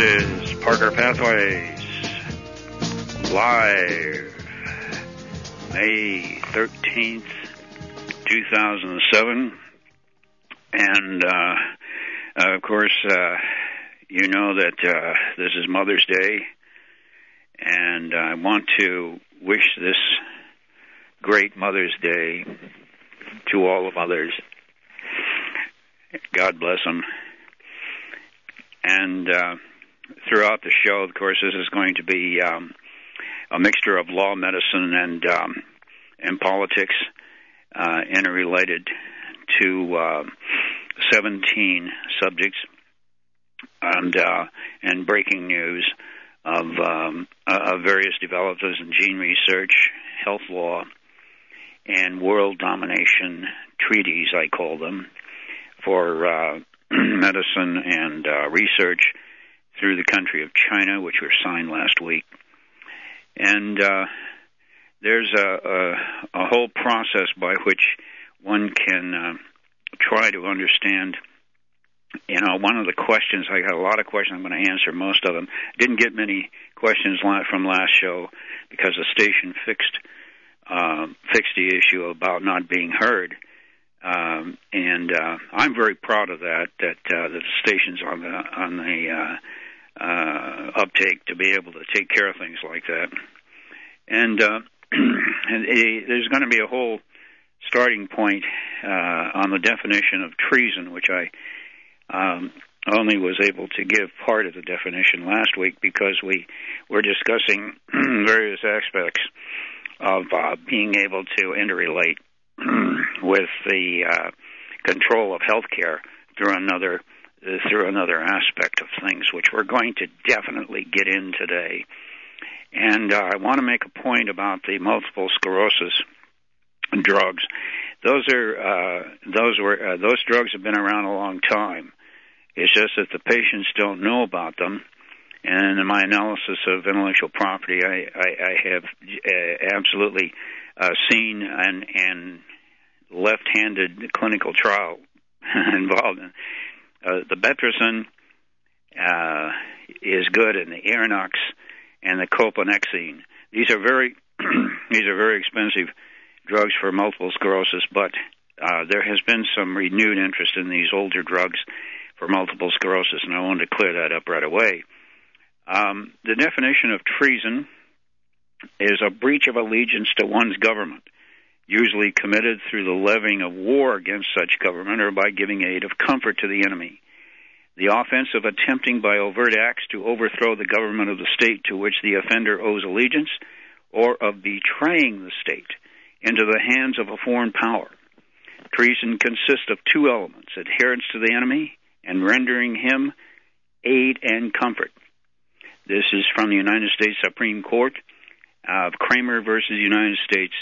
is Parker Pathways, live, May 13th, 2007. And, of course, you know that this is Mother's Day, and I want to wish this great Mother's Day to all the mothers. God bless them. And throughout the show, of course, this is going to be a mixture of law, medicine, and politics, interrelated to 17 subjects, and breaking news of various developments in gene research, health law, and world domination treaties, I call them, for medicine and research through the country of China, which were signed last week. And there's a whole process by which one can try to understand. You know, one of the questions, I got a lot of questions, I'm going to answer most of them. Didn't get many questions from last show because the station fixed the issue about not being heard. And I'm very proud of that the station's on the uptake to be able to take care of things like that. And there's going to be a whole starting point on the definition of treason, which I only was able to give part of the definition last week because we were discussing various aspects of being able to interrelate with the control of healthcare through another aspect of things, which we're going to definitely get in today. And I want to make a point about the multiple sclerosis drugs. Those drugs have been around a long time. It's just that the patients don't know about them. And in my analysis of intellectual property, I have absolutely seen and left-handed clinical trial involved in. The Betracin is good, and the Arinox and the Copanexine. These are very expensive drugs for multiple sclerosis, but there has been some renewed interest in these older drugs for multiple sclerosis, and I wanted to clear that up right away. The definition of treason is a breach of allegiance to one's government, usually committed through the levying of war against such government or by giving aid of comfort to the enemy. The offense of attempting by overt acts to overthrow the government of the state to which the offender owes allegiance, or of betraying the state into the hands of a foreign power. Treason consists of two elements: adherence to the enemy and rendering him aid and comfort. This is from the United States Supreme Court of Kramer versus United States,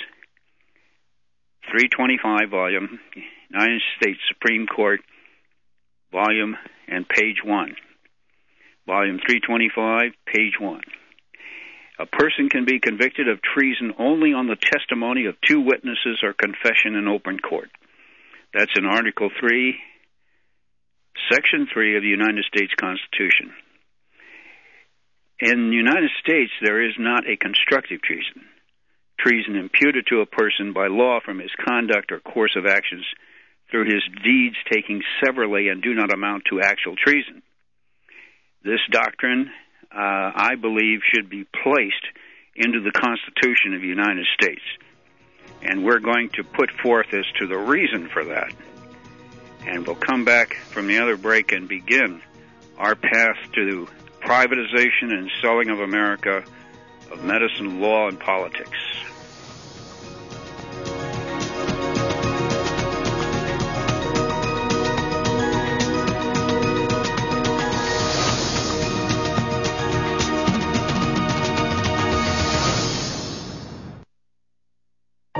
325 volume, United States Supreme Court, volume and page 1. Volume 325, page 1. A person can be convicted of treason only on the testimony of two witnesses or confession in open court. That's in Article 3, Section 3 of the United States Constitution. In the United States, there is not a constructive treason. Treason imputed to a person by law from his conduct or course of actions through his deeds taking severally and do not amount to actual treason. This doctrine, I believe, should be placed into the Constitution of the United States. And we're going to put forth as to the reason for that. And we'll come back from the other break and begin our path to privatization and selling of America, of medicine, law, and politics.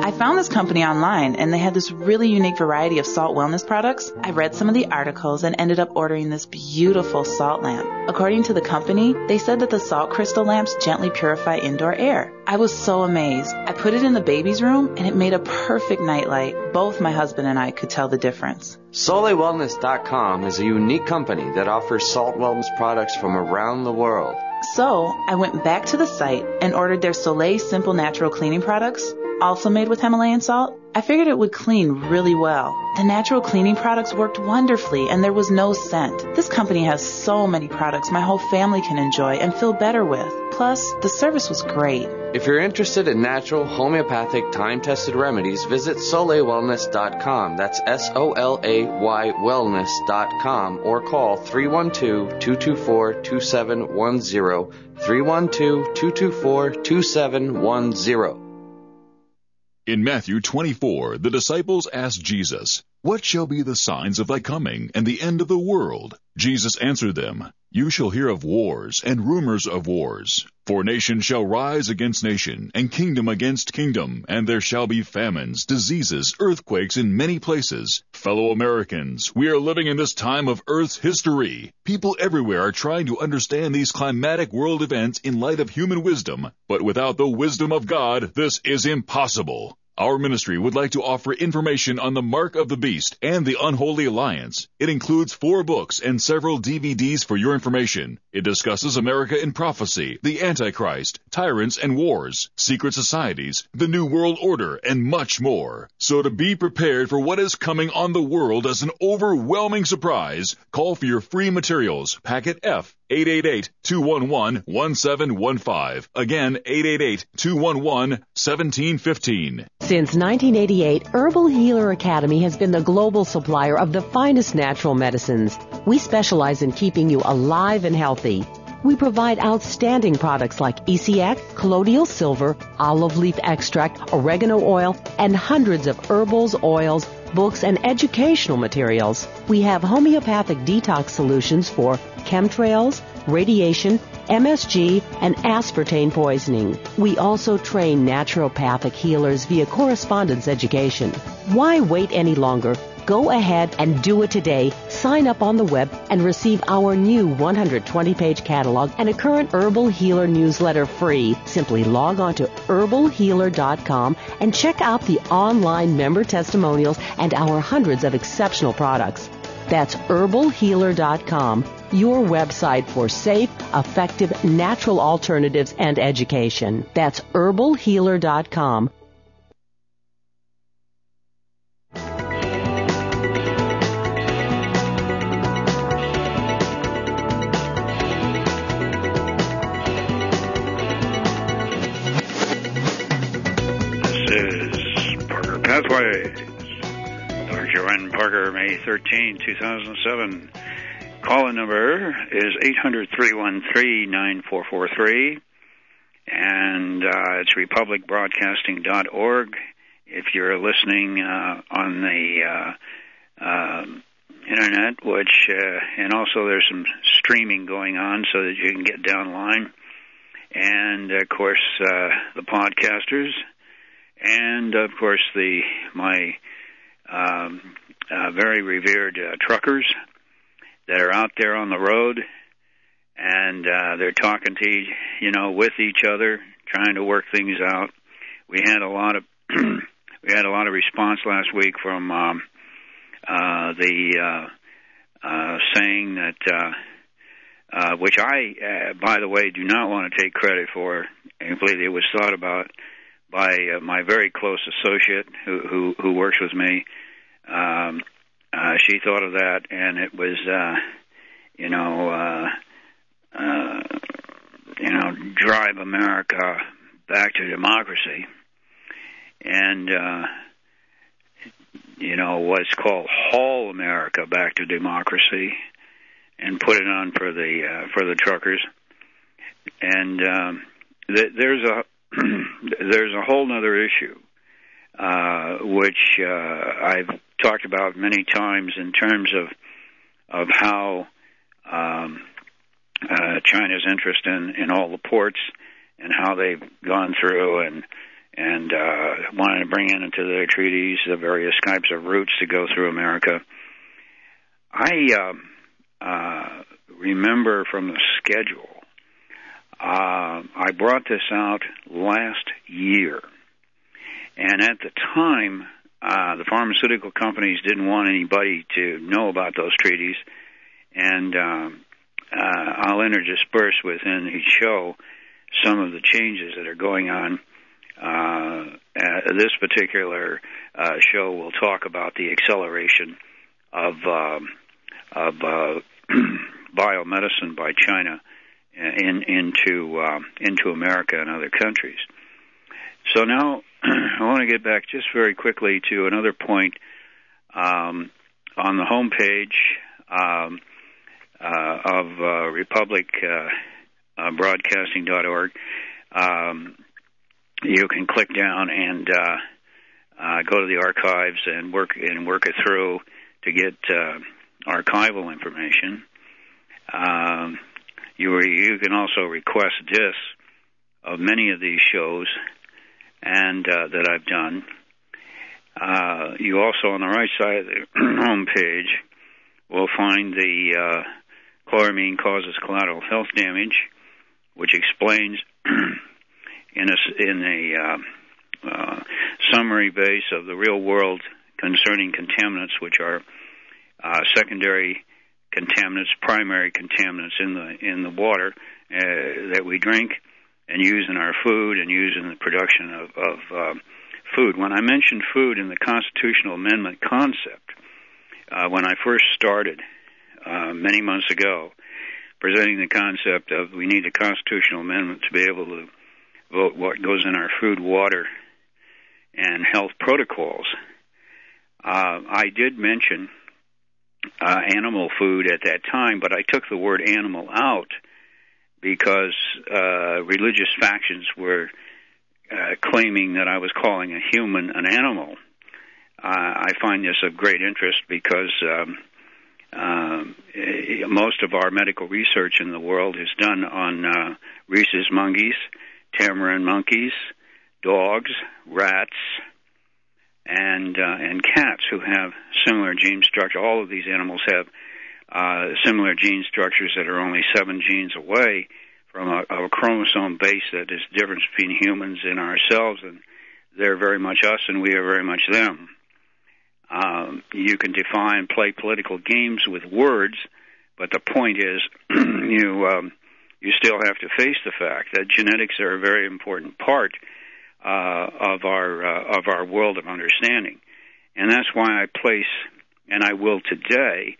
I found this company online, and they had this really unique variety of salt wellness products. I read some of the articles and ended up ordering this beautiful salt lamp. According to the company, they said that the salt crystal lamps gently purify indoor air. I was so amazed. I put it in the baby's room, and it made a perfect nightlight. Both my husband and I could tell the difference. SoleilWellness.com is a unique company that offers salt wellness products from around the world. So I went back to the site and ordered their Soleil Simple Natural Cleaning products, also made with Himalayan salt. I figured it would clean really well. The natural cleaning products worked wonderfully, and there was no scent. This company has so many products my whole family can enjoy and feel better with. Plus, the service was great. If you're interested in natural, homeopathic, time-tested remedies, visit SoleilWellness.com. That's SOLAY wellness.com, or call 312-224-2710, 312-224-2710. In Matthew 24, the disciples asked Jesus, "What shall be the signs of thy coming and the end of the world?" Jesus answered them, "You shall hear of wars and rumors of wars. For nation shall rise against nation, and kingdom against kingdom, and there shall be famines, diseases, earthquakes in many places. Fellow Americans, we are living in this time of Earth's history. People everywhere are trying to understand these climatic world events in light of human wisdom, but without the wisdom of God, this is impossible. Our ministry would like to offer information on the Mark of the Beast and the Unholy Alliance. It includes 4 books and several DVDs for your information. It discusses America in prophecy, the Antichrist, tyrants and wars, secret societies, the New World Order, and much more. So to be prepared for what is coming on the world as an overwhelming surprise, call for your free materials, Packet F, 888-211-1715. Again, 888-211-1715. Since 1988, Herbal Healer Academy has been the global supplier of the finest natural medicines. We specialize in keeping you alive and healthy. We provide outstanding products like ECX, colloidal silver, olive leaf extract, oregano oil, and hundreds of herbals, oils, books, and educational materials. We have homeopathic detox solutions for chemtrails, radiation, MSG, and aspartame poisoning. We also train naturopathic healers via correspondence education. Why wait any longer? Go ahead and do it today. Sign up on the web and receive our new 120-page catalog and a current Herbal Healer newsletter free. Simply log on to herbalhealer.com and check out the online member testimonials and our hundreds of exceptional products. That's herbalhealer.com, your website for safe, effective, natural alternatives and education. That's herbalhealer.com. Pathways. Dr. Joanne Parker, May 13, 2007. Call-in number is 800-313-9443, and it's republicbroadcasting.org. If you're listening on the internet, which and also there's some streaming going on so that you can get downline, and of course the podcasters. And of course, my very revered truckers that are out there on the road, and they're talking to with each other, trying to work things out. We had a lot of response last week from the saying that, which I, by the way, do not want to take credit for. I believe it was thought about by my very close associate who works with me. She thought of that, and it was, drive America back to democracy, and what's called haul America back to democracy, and put it on for the truckers. And there's a whole other issue, which I've talked about many times in terms of how China's interest in all the ports and how they've gone through and wanted to bring into their treaties the various types of routes to go through America. I remember from the schedule, I brought this out last year, and at the time, the pharmaceutical companies didn't want anybody to know about those treaties, and I'll intersperse within each show some of the changes that are going on. This particular show will talk about the acceleration of biomedicine by China into America and other countries. So now I want to get back just very quickly to another point on the homepage of republicbroadcasting.org. You can click down and go to the archives and work it through to get archival information. You can also request discs of many of these shows and that I've done. You also, on the right side of the homepage, will find the chloramine causes collateral health damage, which explains in a summary base of the real world concerning contaminants, which are secondary contaminants, primary contaminants in the water that we drink and use in our food and use in the production of food. When I mentioned food in the constitutional amendment concept, when I first started many months ago, presenting the concept of we need a constitutional amendment to be able to vote what goes in our food, water, and health protocols, I did mention animal food at that time, but I took the word animal out because religious factions were claiming that I was calling a human an animal. I find this of great interest because most of our medical research in the world is done on rhesus monkeys, tamarin monkeys, dogs, rats, and cats who have similar gene structure. All of these animals have similar gene structures that are only 7 genes away from a chromosome base that is the difference between humans and ourselves, and they're very much us and we are very much them. You can define, play political games with words, but the point is you still have to face the fact that genetics are a very important part of our world of understanding, and that's why I place, and I will today,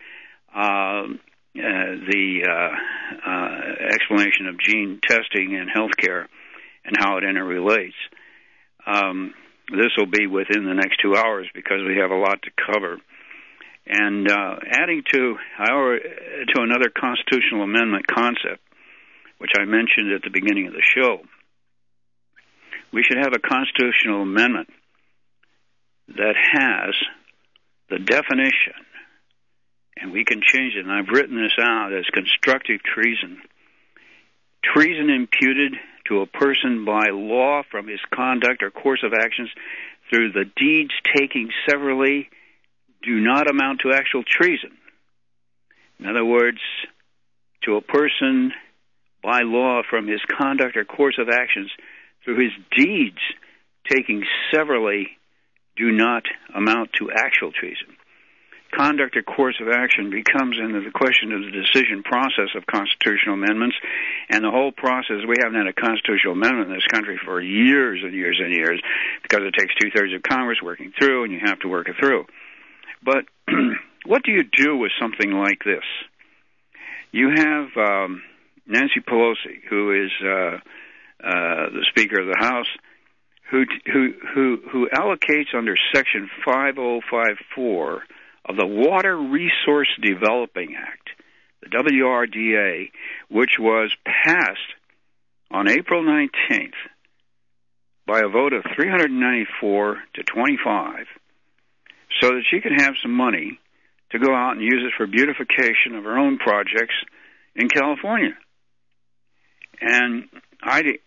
the explanation of gene testing and healthcare and how it interrelates. This will be within the next 2 hours because we have a lot to cover. And adding to another constitutional amendment concept, which I mentioned at the beginning of the show, we should have a constitutional amendment that has the definition, and we can change it, and I've written this out as constructive treason. Treason imputed to a person by law from his conduct or course of actions through the deeds taken severally do not amount to actual treason. In other words, to a person by law from his conduct or course of actions through his deeds taken severally do not amount to actual treason. Conduct or course of action becomes into the question of the decision process of constitutional amendments, and the whole process, we haven't had a constitutional amendment in this country for years and years and years because it takes 2/3 of Congress working through, and you have to work it through. But what do you do with something like this? You have Nancy Pelosi, who is the Speaker of the House, who allocates under Section 5054 of the Water Resource Developing Act, the WRDA, which was passed on April 19th by a vote of 394 to 25, so that she can have some money to go out and use it for beautification of her own projects in California. And I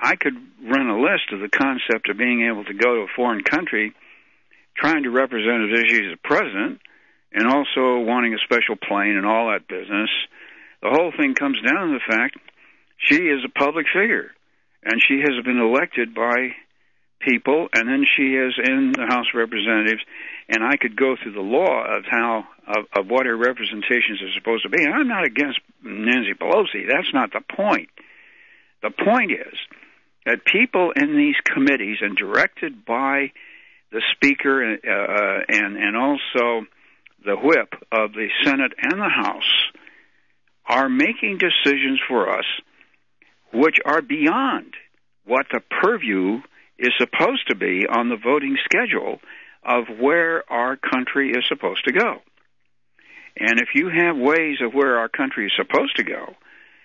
I could run a list of the concept of being able to go to a foreign country, trying to represent his issues as president, and also wanting a special plane and all that business. The whole thing comes down to the fact she is a public figure, and she has been elected by people, and then she is in the House of Representatives, and I could go through the law of how of what her representations are supposed to be. And I'm not against Nancy Pelosi. That's not the point. The point is that people in these committees, and directed by the Speaker and also the whip of the Senate and the House, are making decisions for us which are beyond what the purview is supposed to be on the voting schedule of where our country is supposed to go. And if you have ways of where our country is supposed to go,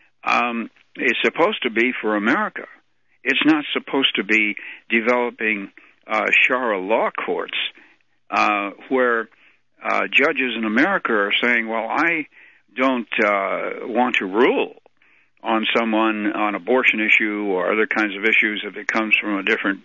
it's supposed to be for America. It's not supposed to be developing Sharia law courts where judges in America are saying, well, I don't want to rule on someone on abortion issue or other kinds of issues if it comes from a different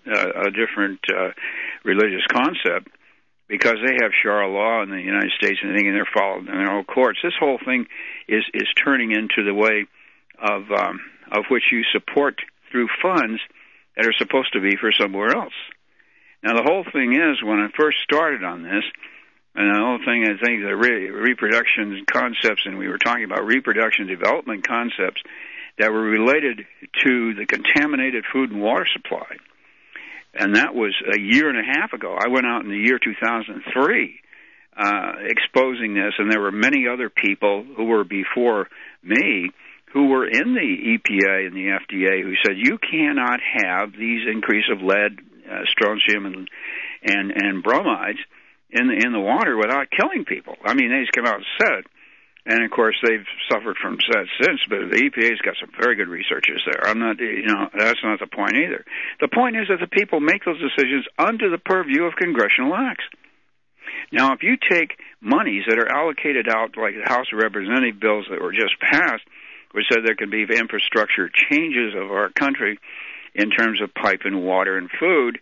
religious concept, because they have Sharia law in the United States and they're followed in their own courts. This whole thing is turning into the way of which you support through funds that are supposed to be for somewhere else. Now, the whole thing is, when I first started on this, and the whole thing, I think, the reproduction concepts, and we were talking about reproduction development concepts that were related to the contaminated food and water supply. And that was a year and a half ago. I went out in the year 2003 exposing this, and there were many other people who were before me who were in the EPA and the FDA who said, you cannot have these increase of lead, strontium, and bromides in the water without killing people. I mean, they just came out and said it. And, of course, they've suffered from that since, but the EPA's got some very good researchers there. I'm not, that's not the point either. The point is that the people make those decisions under the purview of congressional acts. Now, if you take monies that are allocated out, like the House of Representative bills that were just passed, which said there could be infrastructure changes of our country in terms of pipe and water and food,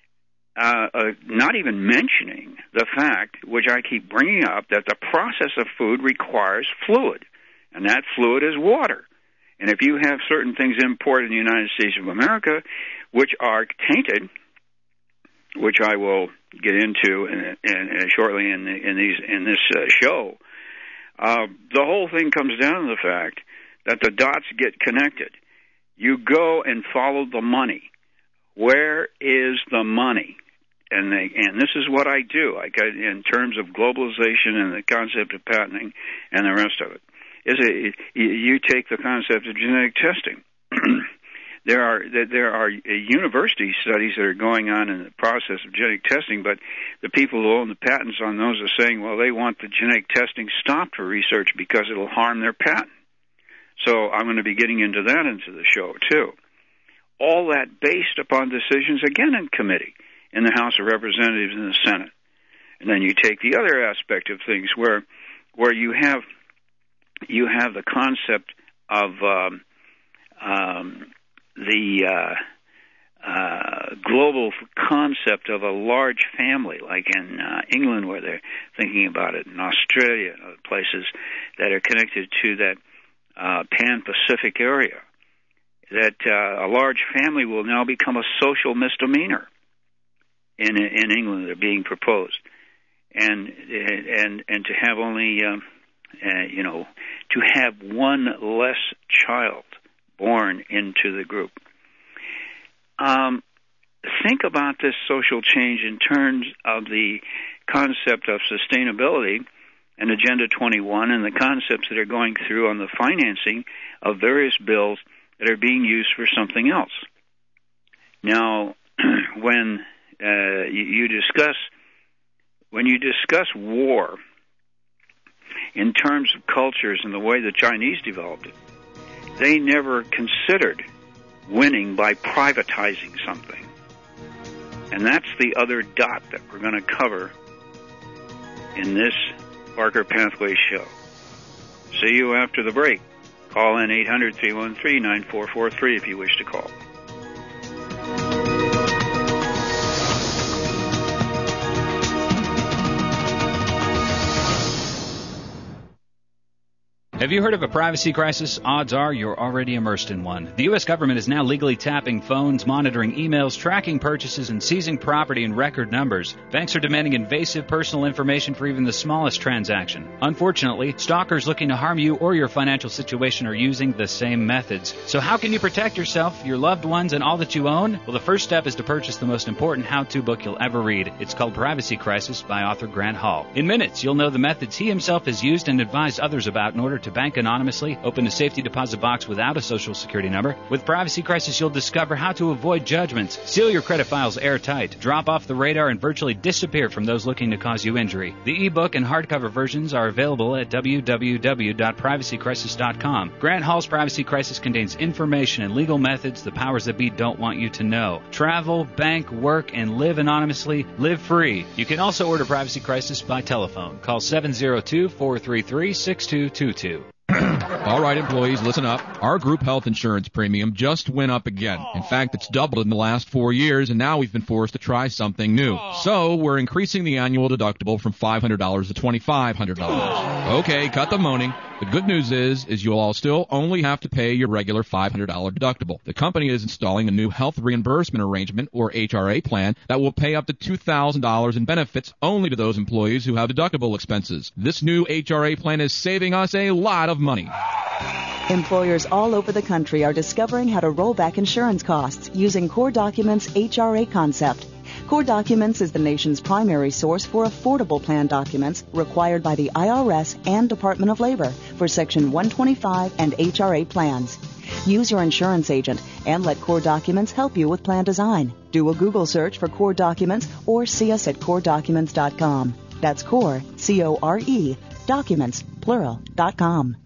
not even mentioning the fact, which I keep bringing up, that the process of food requires fluid, and that fluid is water. And if you have certain things imported in the United States of America which are tainted, which I will get into shortly in this show, the whole thing comes down to the fact that the dots get connected. You go and follow the money. Where is the money? And this is what I do. In terms of globalization and the concept of patenting and the rest of it, you take the concept of genetic testing. There are university studies that are going on in the process of genetic testing, but the people who own the patents on those are saying, well, they want the genetic testing stopped for research because it'll harm their patent. So I'm going to be getting into that into the show, too. All that based upon decisions, again, in committee, in the House of Representatives and the Senate. And then you take the other aspect of things where you have the concept of the global concept of a large family, like in England, where they're thinking about it, in Australia and other places that are connected to that Pan-Pacific area, that a large family will now become a social misdemeanor in England. They're being proposed, and to have only to have one less child born into the group. Think about this social change in terms of the concept of sustainability and Agenda 21 and the concepts that are going through on the financing of various bills that are being used for something else. Now, when you discuss war in terms of cultures and the way the Chinese developed it, they never considered winning by privatizing something. And that's the other dot that we're going to cover in this Parker Pathways show. See you after the break. Call in 800-313-9443 if you wish to call. Have you heard of a privacy crisis? Odds are you're already immersed in one. The U.S. government is now legally tapping phones, monitoring emails, tracking purchases, and seizing property in record numbers. Banks are demanding invasive personal information for even the smallest transaction. Unfortunately, stalkers looking to harm you or your financial situation are using the same methods. So how can you protect yourself, your loved ones, and all that you own? Well, the first step is to purchase the most important how-to book you'll ever read. It's called Privacy Crisis by author Grant Hall. In minutes, you'll know the methods he himself has used and advised others about in order to bank anonymously, open a safety deposit box without a social security number. With Privacy Crisis, you'll discover how to avoid judgments, seal your credit files airtight, drop off the radar, and virtually disappear from those looking to cause you injury. The ebook and hardcover versions are available at www.privacycrisis.com. Grant Hall's Privacy Crisis contains information and legal methods the powers that be don't want you to know. Travel, bank, work, and live anonymously. Live free. You can also order Privacy Crisis by telephone. Call 702-433-6222. All right, employees, listen up. Our group health insurance premium just went up again. In fact, it's doubled in the last 4 years, and now we've been forced to try something new. So we're increasing the annual deductible from $500 to $2,500. Okay, cut the moaning. The good news is you'll all still only have to pay your regular $500 deductible. The company is installing a new health reimbursement arrangement, or HRA plan, that will pay up to $2,000 in benefits only to those employees who have deductible expenses. This new HRA plan is saving us a lot of money. Employers all over the country are discovering how to roll back insurance costs using Core Documents' HRA concept. Core Documents is the nation's primary source for affordable plan documents required by the IRS and Department of Labor for Section 125 and HRA plans. Use your insurance agent and let Core Documents help you with plan design. Do a Google search for Core Documents or see us at CoreDocuments.com. That's Core, C-O-R-E, Documents, plural.com.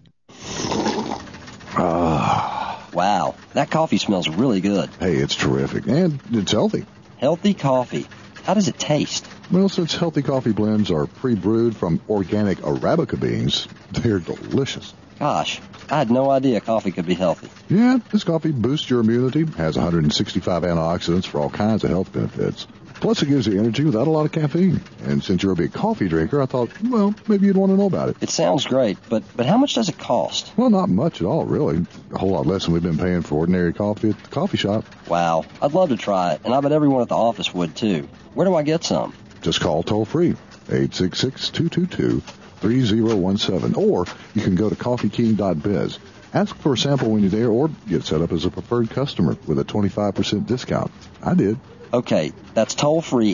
Wow, that coffee smells really good. Hey, it's terrific, and it's healthy. Healthy coffee. How does it taste? Well, since healthy coffee blends are pre-brewed from organic Arabica beans, they're delicious. Gosh, I had no idea coffee could be healthy. Yeah, this coffee boosts your immunity, has 165 antioxidants for all kinds of health benefits. Plus, it gives you energy without a lot of caffeine. And since you're a big coffee drinker, I thought, well, maybe you'd want to know about it. It sounds great, but how much does it cost? Well, not much at all, really. A whole lot less than we've been paying for ordinary coffee at the coffee shop. Wow, I'd love to try it, and I bet everyone at the office would, too. Where do I get some? Just call toll-free, 866-222-3017, or you can go to coffeeking.biz. Ask for a sample when you're there, or get set up as a preferred customer with a 25% discount. I did. Okay, that's toll-free,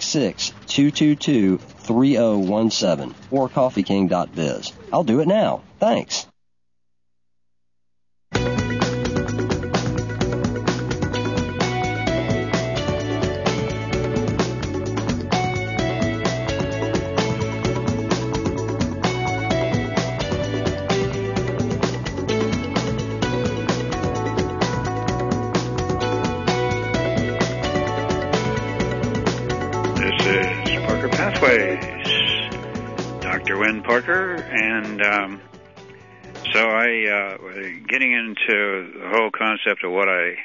866-222-3017, or coffeeking.biz. I'll do it now. Thanks. Dr. Wynn Parker, and so getting into the whole concept of what I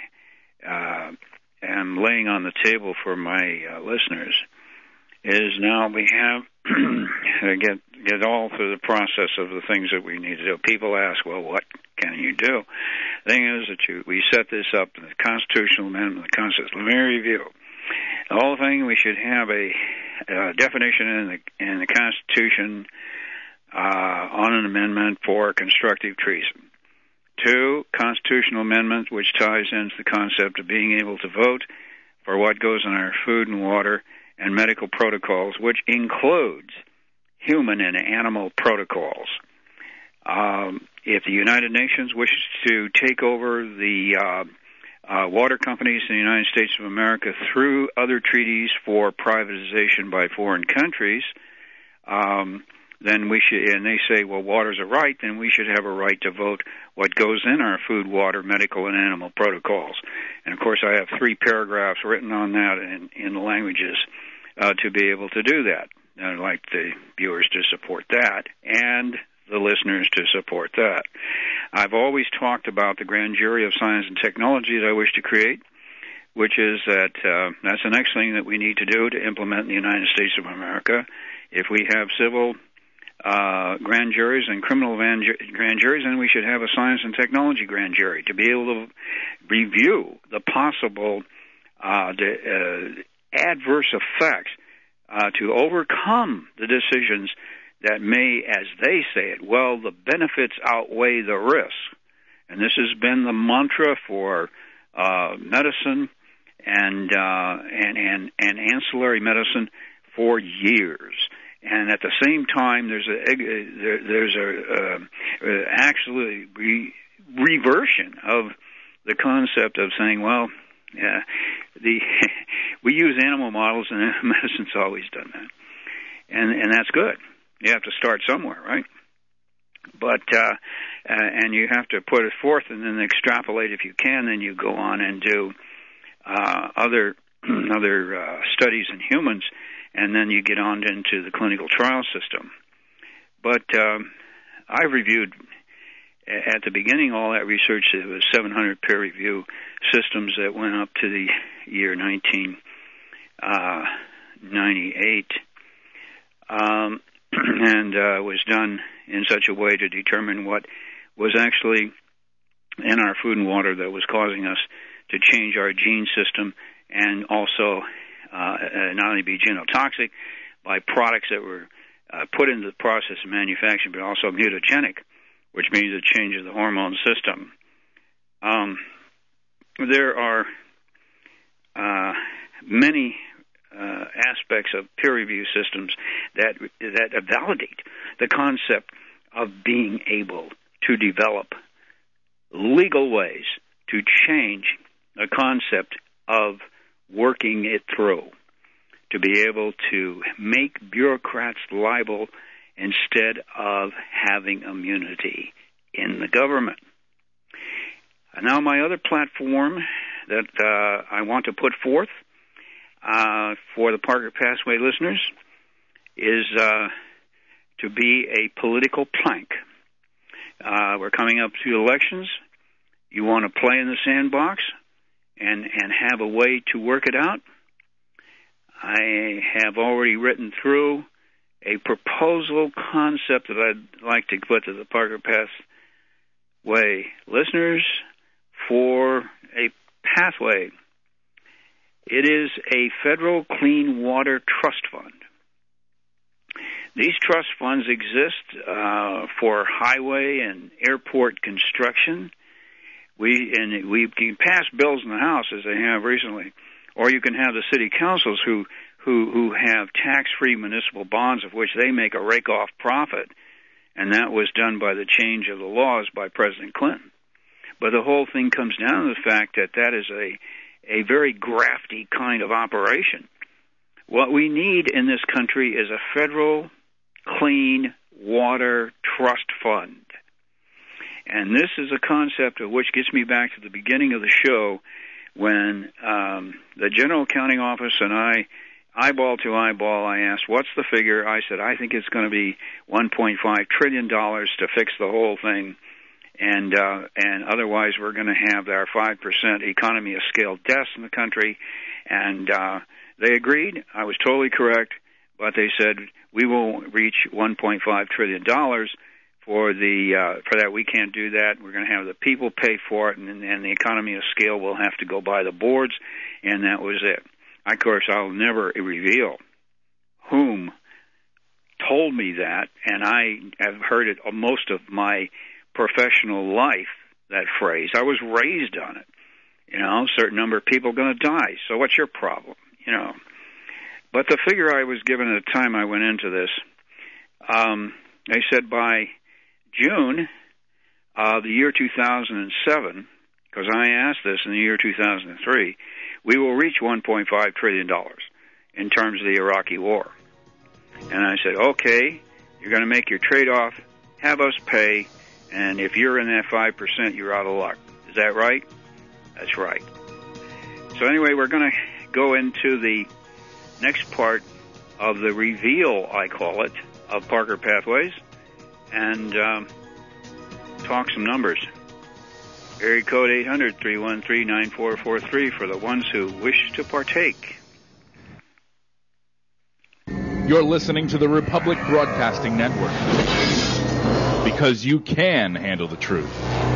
am laying on the table for my listeners is now we have get all through the process of the things that we need to do. People ask, well, what can you do? The thing is that we set this up in the constitutional amendment, the Constitution. Let me review. The whole thing, we should have a definition in the Constitution on an amendment for constructive treason. 2, constitutional amendment which ties into the concept of being able to vote for what goes in our food and water and medical protocols, which includes human and animal protocols. If the United Nations wishes to take over the water companies in the United States of America through other treaties for privatization by foreign countries, then we should, and they say, well, water's a right, then we should have a right to vote what goes in our food, water, medical, and animal protocols. And, of course, I have 3 paragraphs written on that in the languages to be able to do that. And I'd like the viewers to support that and the listeners to support that. I've always talked about the grand jury of science and technology that I wish to create, which is that that's the next thing that we need to do to implement in the United States of America. If we have civil grand juries and criminal grand juries, and we should have a science and technology grand jury to be able to review the possible adverse effects to overcome the decisions that may, as they say it, well, the benefits outweigh the risks. And this has been the mantra for medicine and ancillary medicine for years. And at the same time, there's a actually reversion of the concept of saying, well, we use animal models, and medicine's always done that, and that's good. You have to start somewhere, right? But and you have to put it forth and then extrapolate if you can. Then you go on and do other studies in humans, and then you get on into the clinical trial system. But I reviewed at the beginning all that research. It was 700 peer review systems that went up to the year 1998, and was done in such a way to determine what was actually in our food and water that was causing us to change our gene system, and also not only be genotoxic by products that were put into the process of manufacturing, but also mutagenic, which means a change of the hormone system. There are many aspects of peer review systems that validate the concept of being able to develop legal ways to change the concept of working it through, to be able to make bureaucrats liable instead of having immunity in the government. And now my other platform that I want to put forth for the Parker Pathway listeners is to be a political plank. We're coming up to elections. You want to play in the sandbox and have a way to work it out. I have already written through a proposal concept that I'd like to put to the Parker Pathway listeners for a pathway. It is a federal clean water trust fund. These trust funds exist for highway and airport construction. We can pass bills in the House, as they have recently, or you can have the city councils who have tax-free municipal bonds of which they make a rake-off profit, and that was done by the change of the laws by President Clinton. But the whole thing comes down to the fact that that is a very grafty kind of operation. What we need in this country is a federal clean water trust fund. And this is a concept of which gets me back to the beginning of the show when the General Accounting Office and I, eyeball to eyeball, I asked, what's the figure? I said, I think it's going to be $1.5 trillion to fix the whole thing. And otherwise we're going to have our 5% economy of scale deaths in the country. And they agreed. I was totally correct. But they said, we will reach $1.5 trillion for that. We can't do that. We're going to have the people pay for it, and the economy of scale will have to go by the boards, and that was it. Of course, I'll never reveal whom told me that, and I have heard it most of my professional life, that phrase. I was raised on it. A certain number of people are going to die, so what's your problem? But the figure I was given at the time I went into this, they said by June of the year 2007, because I asked this in the year 2003, we will reach $1.5 trillion in terms of the Iraqi war. And I said, okay, you're going to make your trade-off, have us pay, and if you're in that 5%, you're out of luck. Is that right? That's right. So anyway, we're going to go into the next part of the reveal, I call it, of Parker Pathways, and talk some numbers. Area code 800-313-9443 for the ones who wish to partake. You're listening to the Republic Broadcasting Network, because you can handle the truth.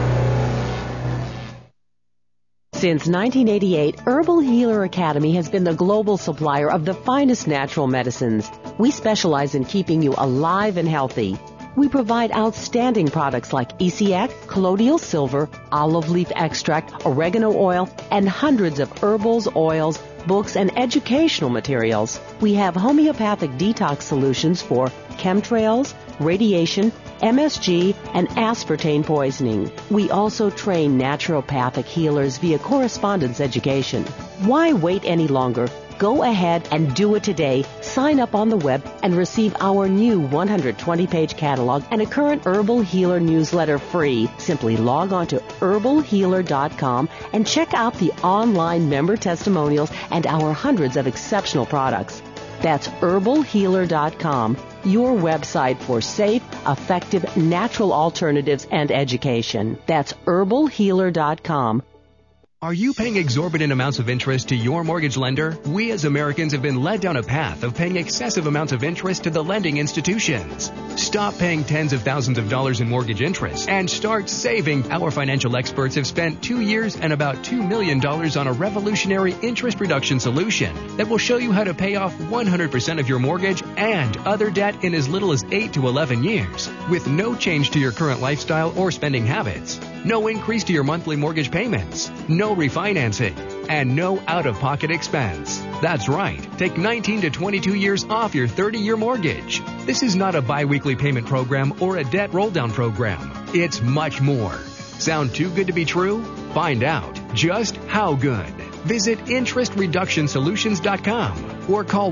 Since 1988, Herbal Healer Academy has been the global supplier of the finest natural medicines. We specialize in keeping you alive and healthy. We provide outstanding products like ECX, colloidal silver, olive leaf extract, oregano oil, and hundreds of herbals, oils, books, and educational materials. We have homeopathic detox solutions for chemtrails, radiation, MSG, and aspartame poisoning. We also train naturopathic healers via correspondence education. Why wait any longer? Go ahead and do it today. Sign up on the web and receive our new 120-page catalog and a current Herbal Healer newsletter free. Simply log on to herbalhealer.com and check out the online member testimonials and our hundreds of exceptional products. That's herbalhealer.com, your website for safe, effective, natural alternatives and education. That's herbalhealer.com. Are you paying exorbitant amounts of interest to your mortgage lender? We as Americans have been led down a path of paying excessive amounts of interest to the lending institutions. Stop paying tens of thousands of dollars in mortgage interest and start saving. Our financial experts have spent 2 years and about $2 million on a revolutionary interest reduction solution that will show you how to pay off 100% of your mortgage and other debt in as little as 8 to 11 years with no change to your current lifestyle or spending habits. No increase to your monthly mortgage payments. No refinancing. And no out-of-pocket expense. That's right. Take 19 to 22 years off your 30-year mortgage. This is not a bi-weekly payment program or a debt roll-down program. It's much more. Sound too good to be true? Find out just how good. Visit interestreductionsolutions.com or call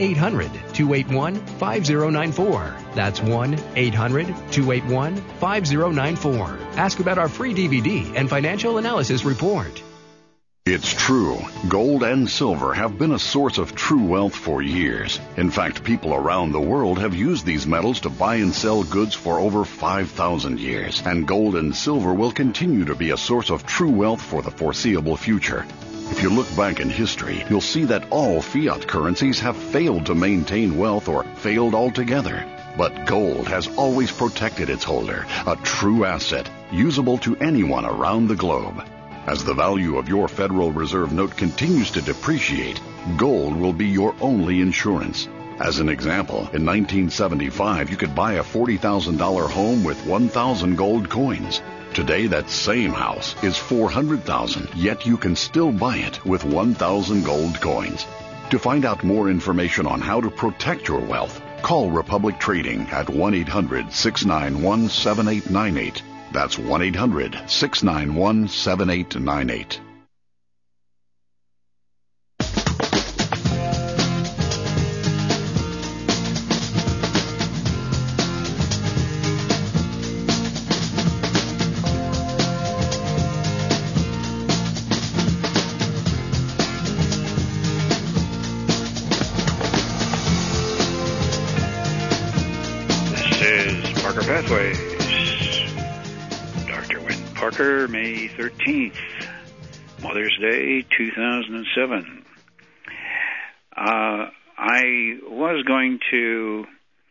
1-800-281-5094. That's 1-800-281-5094. Ask about our free DVD and financial analysis report. It's true. Gold and silver have been a source of true wealth for years. In fact, people around the world have used these metals to buy and sell goods for over 5,000 years. And gold and silver will continue to be a source of true wealth for the foreseeable future. If you look back in history, you'll see that all fiat currencies have failed to maintain wealth or failed altogether. But gold has always protected its holder, a true asset, usable to anyone around the globe. As the value of your Federal Reserve note continues to depreciate, gold will be your only insurance. As an example, in 1975, you could buy a $40,000 home with 1,000 gold coins. Today, that same house is $400,000, yet you can still buy it with 1,000 gold coins. To find out more information on how to protect your wealth, call Republic Trading at 1-800-691-7898. That's 1-800-691-7898. Pathways. Dr. Wynn Parker, May 13th, Mother's Day, 2007. I was going to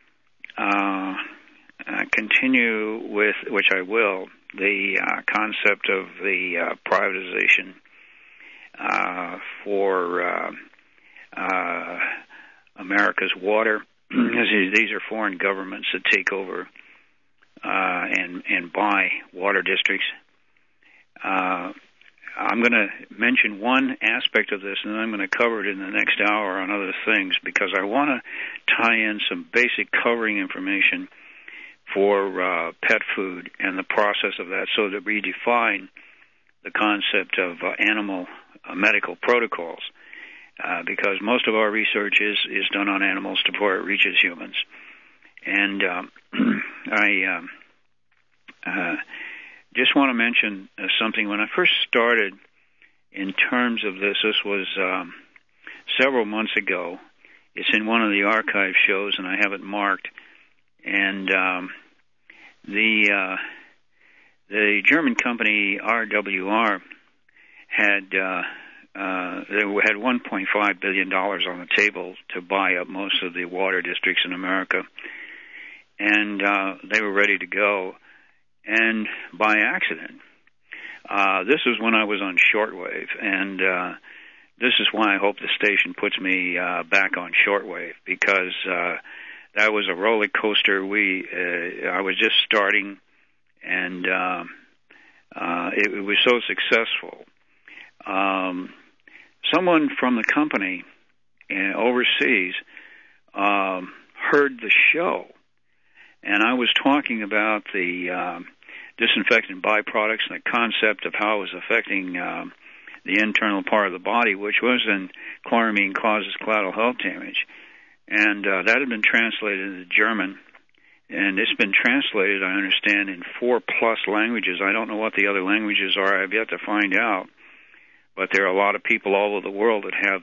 continue with, which I will, the concept of the privatization for America's water. These are foreign governments that take over and buy water districts. I'm going to mention one aspect of this, and then I'm going to cover it in the next hour on other things, because I want to tie in some basic covering information for pet food and the process of that, so that we define the concept of animal medical protocols. Because most of our research is done on animals before it reaches humans. And I just want to mention something. When I first started in terms of this was several months ago. It's in one of the archive shows, and I have it marked. And the German company RWR had they had $1.5 billion on the table to buy up most of the water districts in America. And they were ready to go. And by accident, this was when I was on shortwave, and this is why I hope the station puts me back on shortwave, because that was a roller coaster. I was just starting, and it was so successful. Someone from the company overseas heard the show, and I was talking about the disinfectant byproducts and the concept of how it was affecting the internal part of the body, which was in chloramine causes collateral health damage. And that had been translated into German, and it's been translated, I understand, in 4+ languages. I don't know what the other languages are. I've yet to find out. But there are a lot of people all over the world that have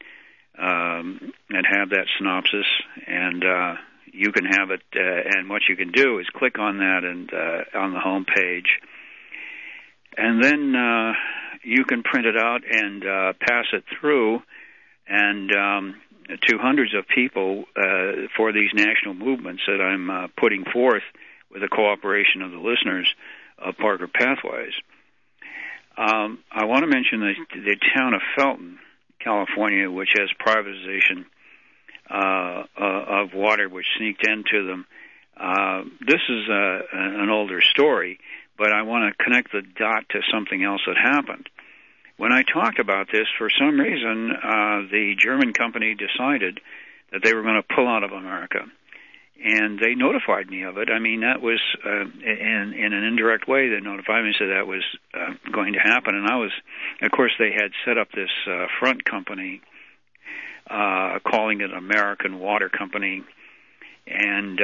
that synopsis, and you can have it. And what you can do is click on that and on the home page, and then you can print it out and pass it through, and to hundreds of people for these national movements that I'm putting forth with the cooperation of the listeners of Parker Pathways. I want to mention the town of Felton, California, which has privatization of water, which sneaked into them. This is an older story, but I want to connect the dot to something else that happened. When I talked about this, for some reason, the German company decided that they were going to pull out of America. And they notified me of it. I mean, that was, in an indirect way, they notified me and said that was going to happen. And of course, they had set up this front company, calling it American Water Company. And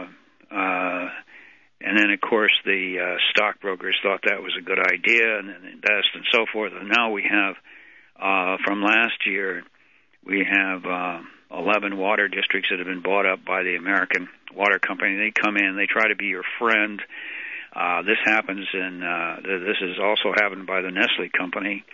then, of course, the stockbrokers thought that was a good idea and then invest and so forth. And now we have, from last year, we have 11 water districts that have been bought up by the American Water Company. They come in, they try to be your friend. This happens this has also happened by the Nestle Company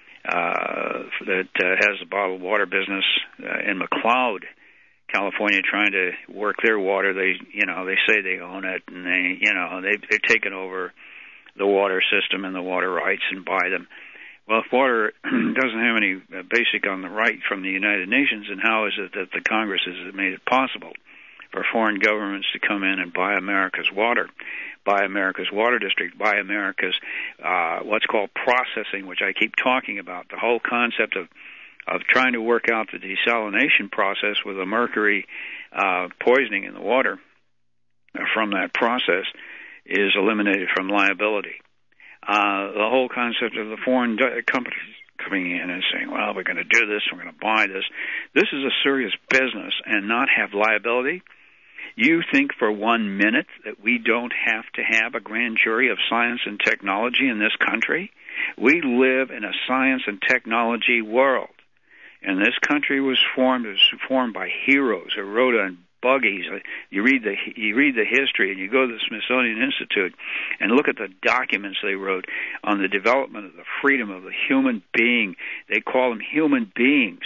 that has a bottled water business in McLeod, California, trying to work their water. They say they own it, and they've taken over the water system and the water rights and buy them. Well, if water doesn't have any basic on the right from the United Nations, then how is it that the Congress has made it possible for foreign governments to come in and buy America's water, buy America's water district, buy America's what's called processing, which I keep talking about, the whole concept of trying to work out the desalination process with the mercury poisoning in the water from that process is eliminated from liability. The whole concept of the foreign companies coming in and saying, well, we're going to do this, we're going to buy this. This is a serious business and not have liability. You think for 1 minute that we don't have to have a grand jury of science and technology in this country? We live in a science and technology world. And this country was formed by heroes who rode on buggies. You read the history, and you go to the Smithsonian Institute and look at the documents they wrote on the development of the freedom of the human being. They call them human beings.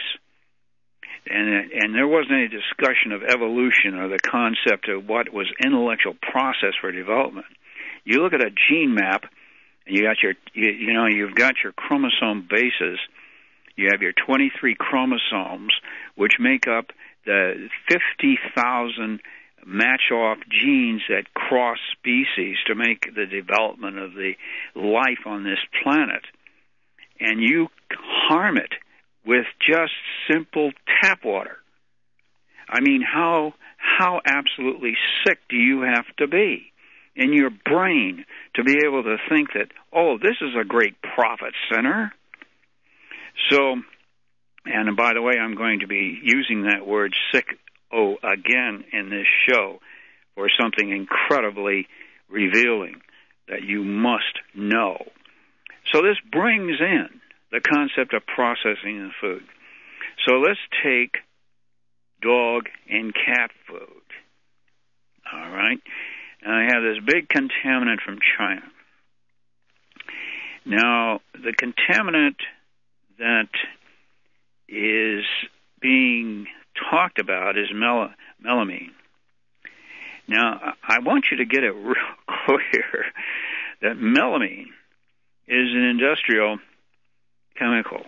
And there wasn't any discussion of evolution or the concept of what was intellectual process for development. You look at a gene map, and you've got your chromosome bases. You have your 23 chromosomes, which make up the 50,000 match-off genes that cross species to make the development of the life on this planet. And you harm it with just simple tap water. I mean, how absolutely sick do you have to be in your brain to be able to think that, oh, this is a great profit center? So, and by the way, I'm going to be using that word sick again in this show for something incredibly revealing that you must know. So this brings in the concept of processing the food. So let's take dog and cat food. All right? And I have this big contaminant from China. Now, the contaminant that is being talked about is melamine. Now, I want you to get it real clear that melamine is an industrial chemical.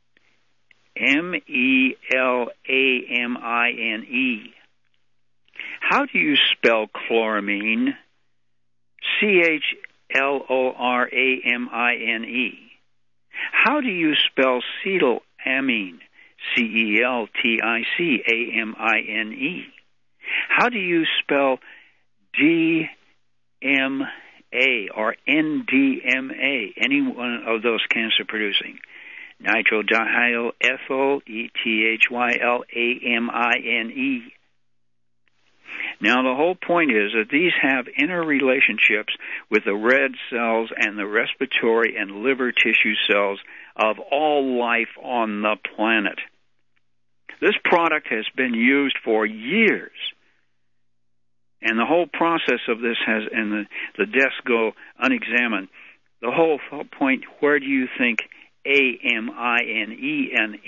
MELAMINE. How do you spell chloramine? CHLORAMINE. How do you spell cetylamine? CELTICAMINE. How do you spell DMA or NDMA? Any one of those cancer-producing. Nitrodihydroethyl, ETHYLAMINE. Now, the whole point is that these have interrelationships with the red cells and the respiratory and liver tissue cells of all life on the planet. This product has been used for years. And the whole process of this has, and the deaths go unexamined. The whole point, where do you think AMINE and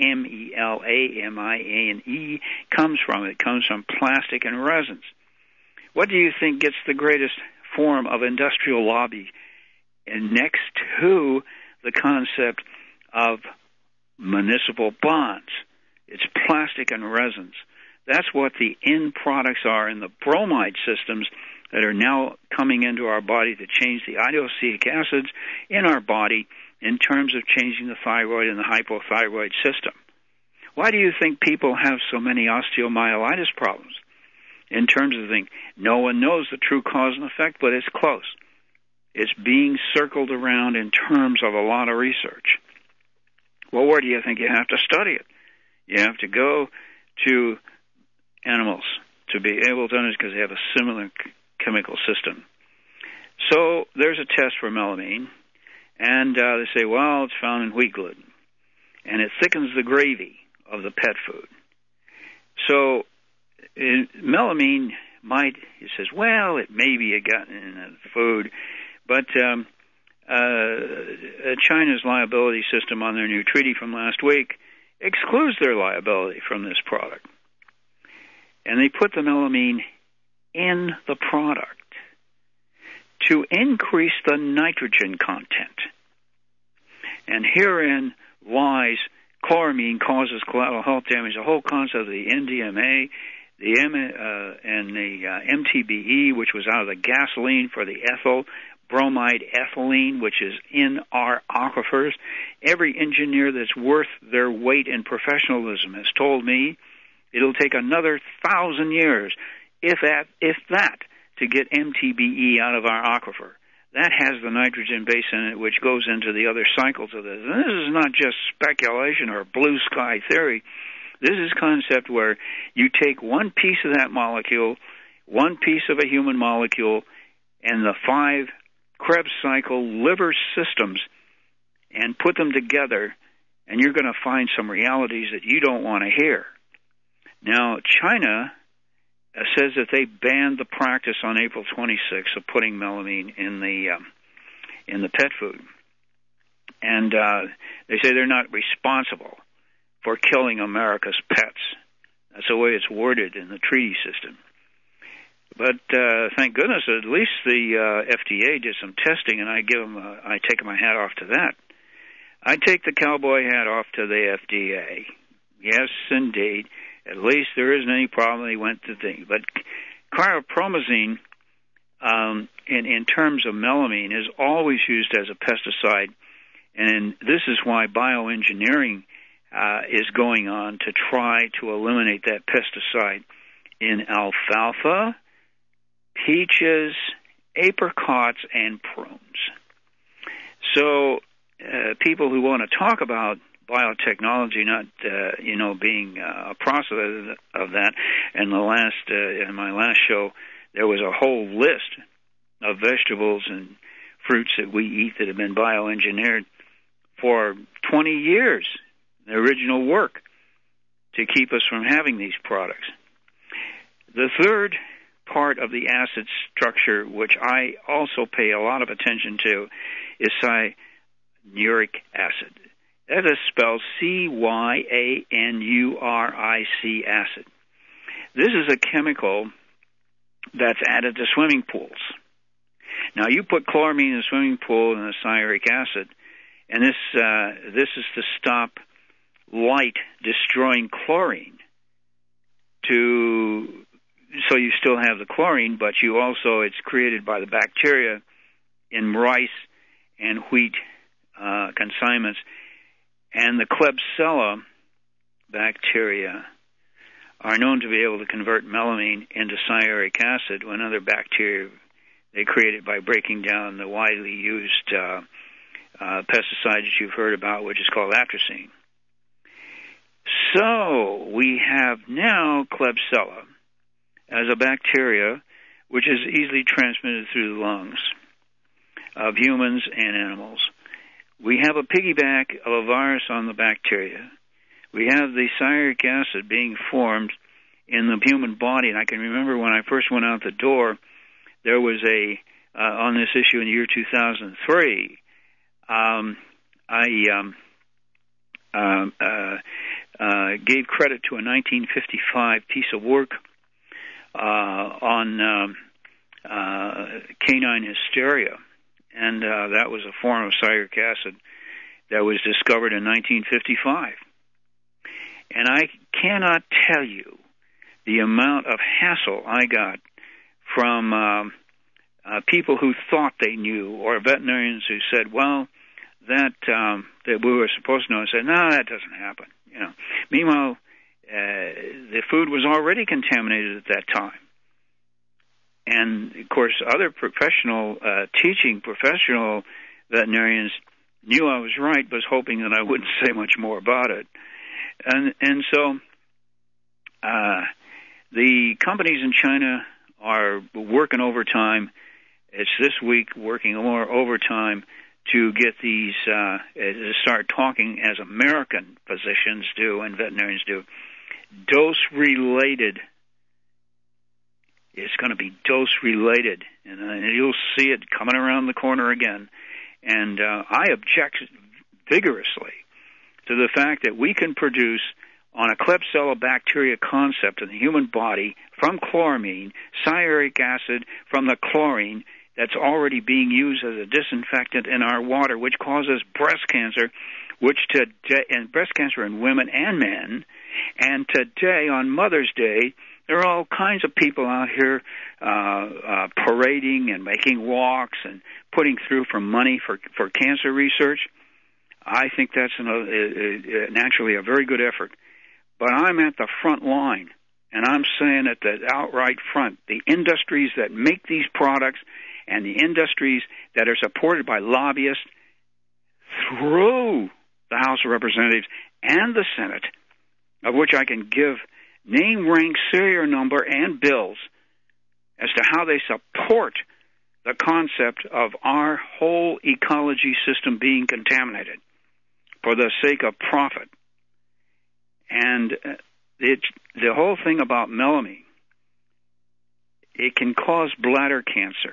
MELAMINE comes from? It comes from plastic and resins. What do you think gets the greatest form of industrial lobby? And next to the concept of municipal bonds, it's plastic and resins. That's what the end products are in the bromide systems that are now coming into our body to change the iodosic acids in our body in terms of changing the thyroid and the hypothyroid system. Why do you think people have so many osteomyelitis problems? In terms of the thing, no one knows the true cause and effect, but it's close. It's being circled around in terms of a lot of research. Well, where do you think you have to study it? You have to go to animals to be able to understand, because they have a similar chemical system. So there's a test for melamine, and they say, well, it's found in wheat gluten, and it thickens the gravy of the pet food. So melamine might, it says, well, it may be gotten in the food, but China's liability system on their new treaty from last week excludes their liability from this product. And they put the melamine in the product to increase the nitrogen content. And herein lies chloramine causes collateral health damage. The whole concept of the NDMA, and the MTBE, which was out of the gasoline for the ethyl bromide ethylene, which is in our aquifers. Every engineer that's worth their weight in professionalism has told me it'll take another 1,000 years, if that, to get MTBE out of our aquifer. That has the nitrogen base in it, which goes into the other cycles of this. And this is not just speculation or blue sky theory. This is concept where you take one piece of that molecule, one piece of a human molecule, and the 5 Krebs cycle liver systems, and put them together, and you're going to find some realities that you don't want to hear. Now, China says that they banned the practice on April 26th of putting melamine in the pet food, and they say they're not responsible for killing America's pets. That's the way it's worded in the treaty system. But thank goodness, at least the FDA did some testing, and I take my hat off to that. I take the cowboy hat off to the FDA. Yes, indeed. At least there isn't any problem. They went to things. But chlorpromazine, in terms of melamine, is always used as a pesticide, and this is why bioengineering is going on to try to eliminate that pesticide in alfalfa, peaches, apricots, and prunes. So people who want to talk about biotechnology not being a process of that, and in my last show there was a whole list of vegetables and fruits that we eat that have been bioengineered for 20 years, the original work, to keep us from having these products. The third part of the acid structure, which I also pay a lot of attention to, is cyanuric acid. That is spelled cyanuric acid. This is a chemical that's added to swimming pools. Now, you put chloramine in a swimming pool and a cyanuric acid, and this is to stop light destroying chlorine. So you still have the chlorine, but it's created by the bacteria in rice and wheat consignments. And the Klebsiella bacteria are known to be able to convert melamine into cyanuric acid when other bacteria, they create it by breaking down the widely used pesticide that you've heard about, which is called atrazine. So we have now Klebsiella as a bacteria which is easily transmitted through the lungs of humans and animals. We have a piggyback of a virus on the bacteria. We have the cyanuric acid being formed in the human body, and I can remember when I first went out the door, there was on this issue in the year 2003, gave credit to a 1955 piece of work on canine hysteria, and that was a form of cyanuric acid that was discovered in 1955. And I cannot tell you the amount of hassle I got from people who thought they knew, or veterinarians who said, well, that we were supposed to know, and said, no, that doesn't happen. Meanwhile, the food was already contaminated at that time. And, of course, other professional veterinarians knew I was right, but was hoping that I wouldn't say much more about it. And so the companies in China are working overtime. It's this week working more overtime to get these, to start talking as American physicians do and veterinarians do, dose-related. It's going to be dose-related, and you'll see it coming around the corner again. And I object vigorously to the fact that we can produce on a Klebsiella bacteria concept in the human body from chloramine, cyanuric acid from the chlorine that's already being used as a disinfectant in our water, which causes breast cancer, and breast cancer in women and men. And today, on Mother's Day, there are all kinds of people out here parading and making walks and putting through for money for cancer research. I think that's naturally a very good effort. But I'm at the front line, and I'm saying at the outright front, the industries that make these products and the industries that are supported by lobbyists through the House of Representatives and the Senate, of which I can give name, rank, serial number, and bills as to how they support the concept of our whole ecology system being contaminated for the sake of profit. And the whole thing about melamine, it can cause bladder cancer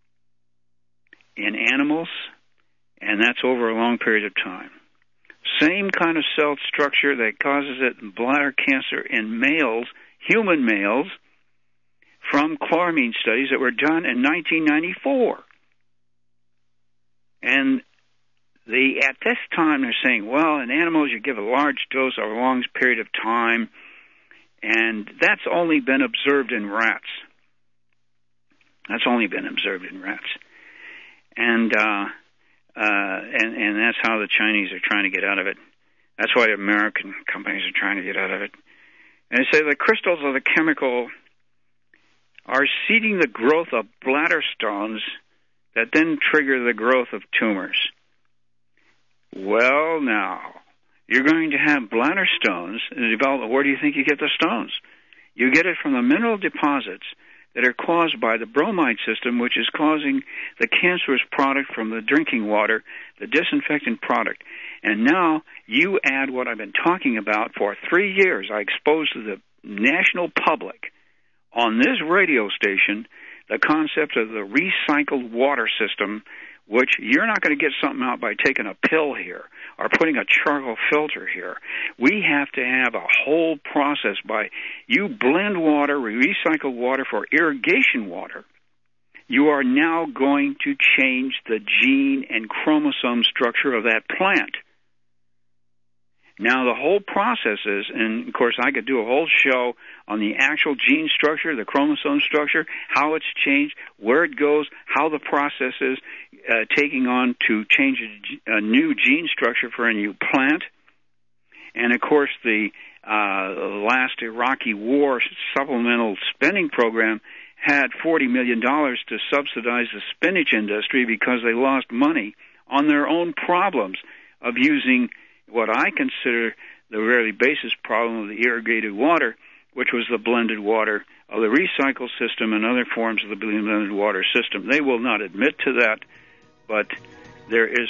in animals, and that's over a long period of time. Same kind of cell structure that causes it in bladder cancer in males, human males, from chloramine studies that were done in 1994. And at this time they're saying, well, in animals you give a large dose over a long period of time, and that's only been observed in rats. That's only been observed in rats. And that's how the Chinese are trying to get out of it. That's why American companies are trying to get out of it. And they say the crystals of the chemical are seeding the growth of bladder stones that then trigger the growth of tumors. Well, now, you're going to have bladder stones in the development. Where do you think you get the stones? You get it from the mineral deposits that are caused by the bromide system, which is causing the cancerous product from the drinking water, the disinfectant product. And now you add what I've been talking about for 3 years. I exposed to the national public on this radio station the concept of the recycled water system, which you're not going to get something out by taking a pill here or putting a charcoal filter here. We have to have a whole process by you blend water, recycle water for irrigation water. You are now going to change the gene and chromosome structure of that plant. Now, the whole process is, and of course I could do a whole show on the actual gene structure, the chromosome structure, how it's changed, where it goes, how the process is taking on to change a new gene structure for a new plant. And of course the last Iraqi war supplemental spending program had $40 million to subsidize the spinach industry because they lost money on their own problems of using what I consider the very basis problem of the irrigated water, which was the blended water of the recycle system and other forms of the blended water system. They will not admit to that, but there is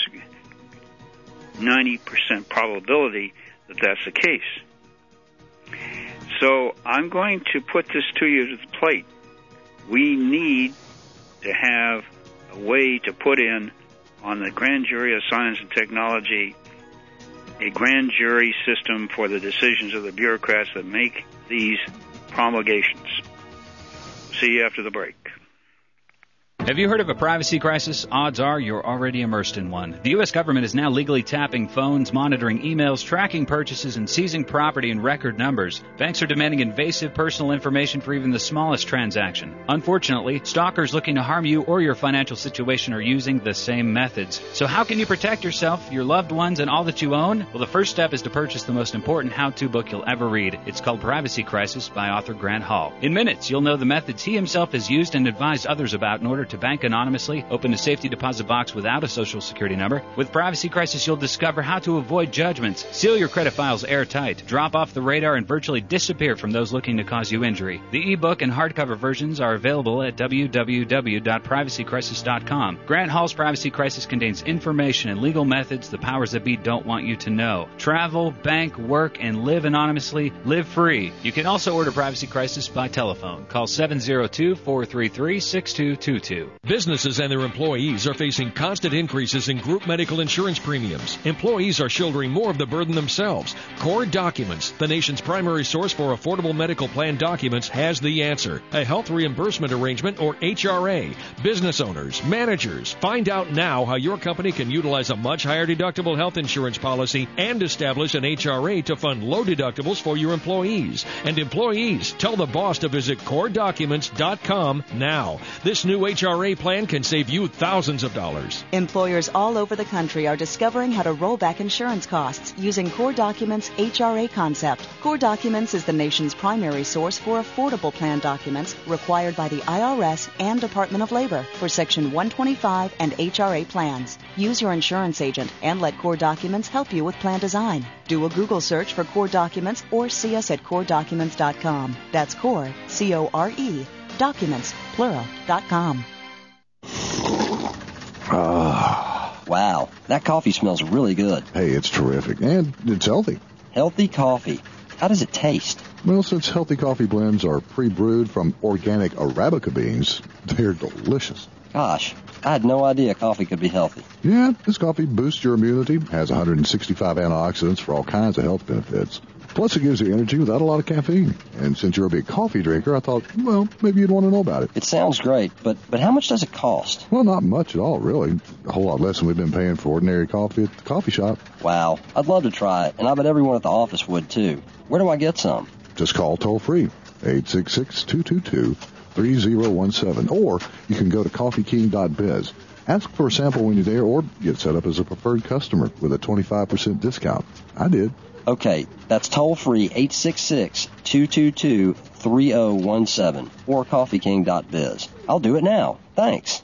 90% probability that that's the case. So I'm going to put this to you to the plate. We need to have a way to put in on the grand jury of science and technology a grand jury system for the decisions of the bureaucrats that make these promulgations. See you after the break. Have you heard of a privacy crisis? Odds are you're already immersed in one. The U.S. government is now legally tapping phones, monitoring emails, tracking purchases, and seizing property in record numbers. Banks are demanding invasive personal information for even the smallest transaction. Unfortunately, stalkers looking to harm you or your financial situation are using the same methods. So how can you protect yourself, your loved ones, and all that you own? Well, the first step is to purchase the most important how-to book you'll ever read. It's called Privacy Crisis by author Grant Hall. In minutes, you'll know the methods he himself has used and advised others about in order to bank anonymously, open a safety deposit box without a social security number. With Privacy Crisis, you'll discover how to avoid judgments, seal your credit files airtight, drop off the radar, and virtually disappear from those looking to cause you injury. The ebook and hardcover versions are available at www.privacycrisis.com. Grant Hall's Privacy Crisis contains information and legal methods the powers that be don't want you to know. Travel, bank, work, and live anonymously. Live free. You can also order Privacy Crisis by telephone. Call 702-433-6222. Businesses and their employees are facing constant increases in group medical insurance premiums. Employees are shouldering more of the burden themselves. Core Documents, the nation's primary source for affordable medical plan documents, has the answer. A health reimbursement arrangement, or HRA. Business owners, managers, find out now how your company can utilize a much higher deductible health insurance policy and establish an HRA to fund low deductibles for your employees. And employees, tell the boss to visit CoreDocuments.com now. This new HRA plan can save you thousands of dollars. Employers all over the country are discovering how to roll back insurance costs using Core Documents' HRA concept. Core Documents is the nation's primary source for affordable plan documents required by the IRS and Department of Labor for Section 125 and HRA plans. Use your insurance agent and let Core Documents help you with plan design. Do a Google search for Core Documents or see us at CoreDocuments.com. That's Core, C-O-R-E, Documents, plural.com. Wow, that coffee smells really good. Hey, it's terrific. And it's healthy. Healthy coffee. How does it taste? Well, since healthy coffee blends are pre-brewed from organic Arabica beans, they're delicious. Gosh, I had no idea coffee could be healthy. Yeah, this coffee boosts your immunity, has 165 antioxidants for all kinds of health benefits. Plus, it gives you energy without a lot of caffeine. And since you're a big coffee drinker, I thought, well, maybe you'd want to know about it. It sounds great, but how much does it cost? Well, not much at all, really. A whole lot less than we've been paying for ordinary coffee at the coffee shop. Wow, I'd love to try it, and I bet everyone at the office would, too. Where do I get some? Just call toll-free, 866-222-3017. Or you can go to coffeeking.biz. Ask for a sample when you're there, or get set up as a preferred customer with a 25% discount. I did. Okay, that's toll-free, 866-222-3017, or coffeeking.biz. I'll do it now. Thanks.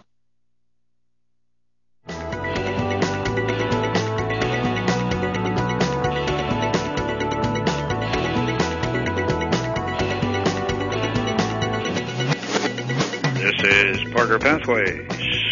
This is Parker Pathways,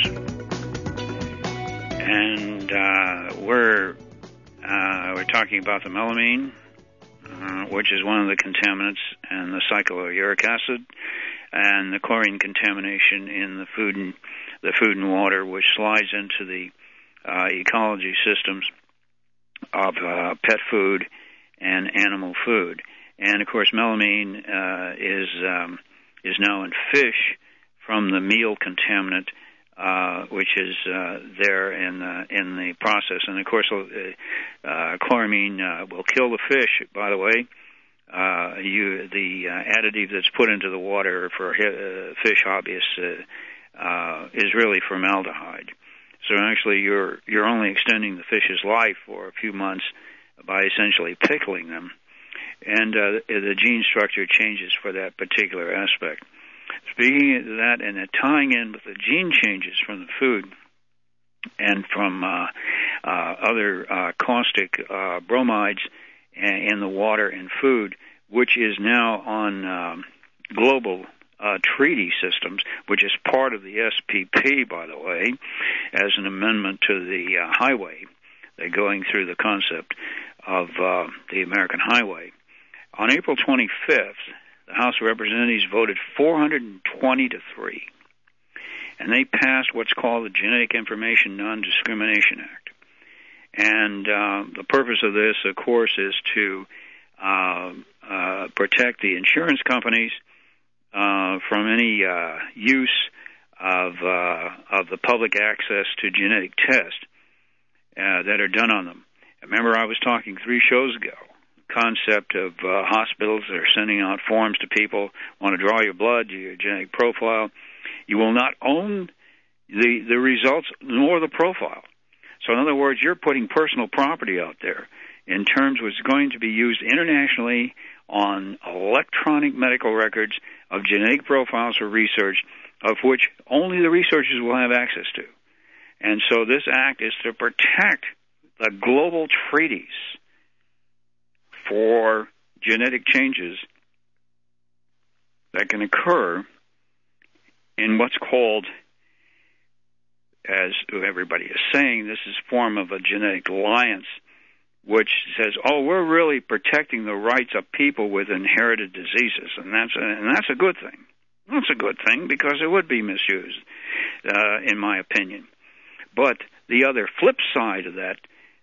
and we're talking about the melamine, which is one of the contaminants, and the cyclouric acid. and the chlorine contamination in the food and water, which slides into the ecology systems of pet food and animal food. And of course, melamine is now in fish from the meal contaminant, which is there in the process. And of course, chloramine will kill the fish. By the way, the additive that's put into the water for fish hobbyists is really formaldehyde. So actually, you're only extending the fish's life for a few months by essentially pickling them, and the gene structure changes for that particular aspect. Speaking of that, and tying in with the gene changes from the food and from other caustic bromides in the water and food, which is now on global treaty systems, which is part of the SPP, by the way, as an amendment to the highway. They're going through the concept of the American highway. On April 25th, the House of Representatives voted 420 to 3, and they passed what's called the Genetic Information Non-Discrimination Act. And the purpose of this, of course, is to protect the insurance companies from any use of the public access to genetic tests that are done on them. Remember, I was talking 3 shows ago, the concept of hospitals that are sending out forms to people, want to draw your blood, do your genetic profile. You will not own the results nor the profile. So in other words, you're putting personal property out there in terms of what's going to be used internationally on electronic medical records of genetic profiles for research, of which only the researchers will have access to. And so this act is to protect the global treaties for genetic changes that can occur in what's called, as everybody is saying, this is a form of a genetic alliance, which says, oh, we're really protecting the rights of people with inherited diseases, and that's a good thing. That's a good thing because it would be misused, in my opinion. But the other flip side of that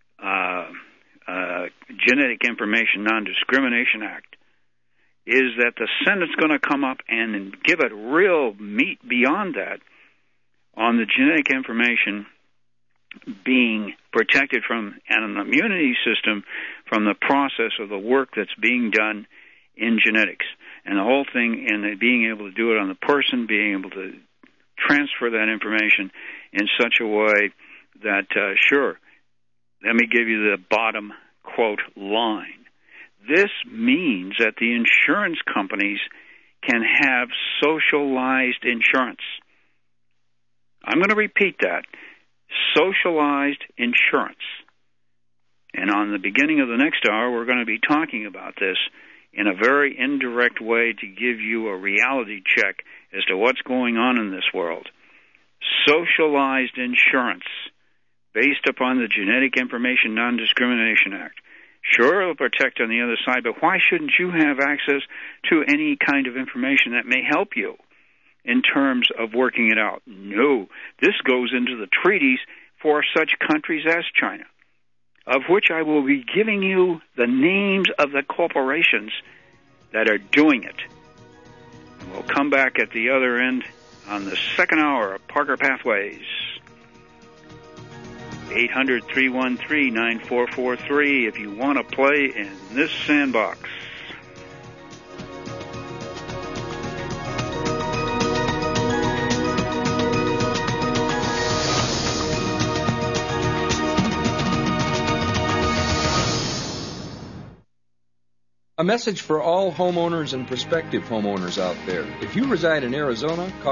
Genetic Information Non-Discrimination Act is that the Senate's going to come up and give it real meat beyond that on the genetic information being protected from an immunity system from the process of the work that's being done in genetics. And the whole thing, and being able to do it on the person, being able to transfer that information in such a way that, sure, let me give you the bottom quote line. This means that the insurance companies can have socialized insurance. I'm going to repeat that. Socialized insurance. And on the beginning of the next hour, we're going to be talking about this in a very indirect way to give you a reality check as to what's going on in this world. Socialized insurance based upon the Genetic Information Non-Discrimination Act. Sure, it'll protect on the other side, but why shouldn't you have access to any kind of information that may help you in terms of working it out? No, this goes into the treaties for such countries as China, of which I will be giving you the names of the corporations that are doing it. And we'll come back at the other end on the second hour of Parker Pathways. 800-313-9443 if you want to play in this sandbox. A message for all homeowners and prospective homeowners out there. If you reside in Arizona,